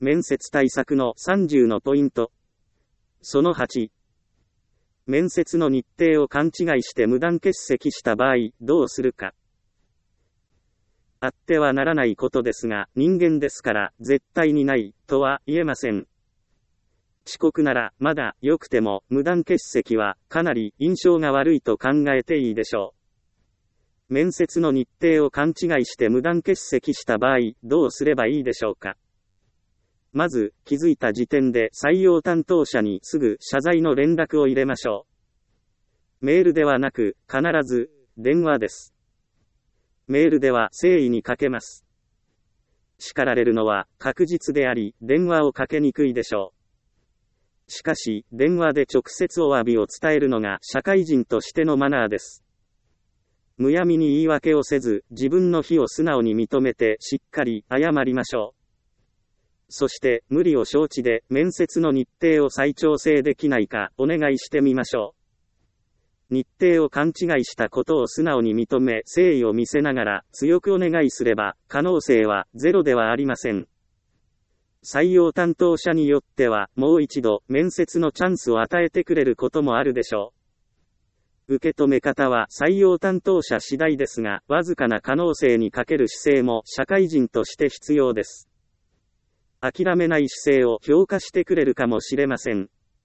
面接対策の30のポイント。その8。面接の日程を勘違いして無断欠席した場合、どうするか。あってはならないことですが、人間ですから、絶対にない、とは言えません。遅刻なら、まだ、良くても、無断欠席は、かなり、印象が悪いと考えていいでしょう。面接の日程を勘違いして無断欠席した場合、どうすればいいでしょうか。まず、気づいた時点で採用担当者にすぐ謝罪の連絡を入れましょう。メールではなく、必ず、電話です。メールでは誠意にかけます。叱られるのは確実であり、電話をかけにくいでしょう。しかし、電話で直接お詫びを伝えるのが社会人としてのマナーです。むやみに言い訳をせず、自分の非を素直に認めてしっかり謝りましょう。そして、無理を承知で面接の日程を再調整できないかお願いしてみましょう。日程を勘違いしたことを素直に認め誠意を見せながら強くお願いすれば可能性はゼロではありません。採用担当者によってはもう一度面接のチャンスを与えてくれることもあるでしょう。受け止め方は採用担当者次第ですが、わずかな可能性にかける姿勢も社会人として必要です。諦めない姿勢を評価してくれるかもしれません。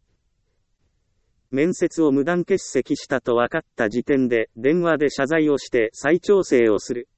面接を無断欠席したと分かった時点で電話で謝罪をして再調整をする。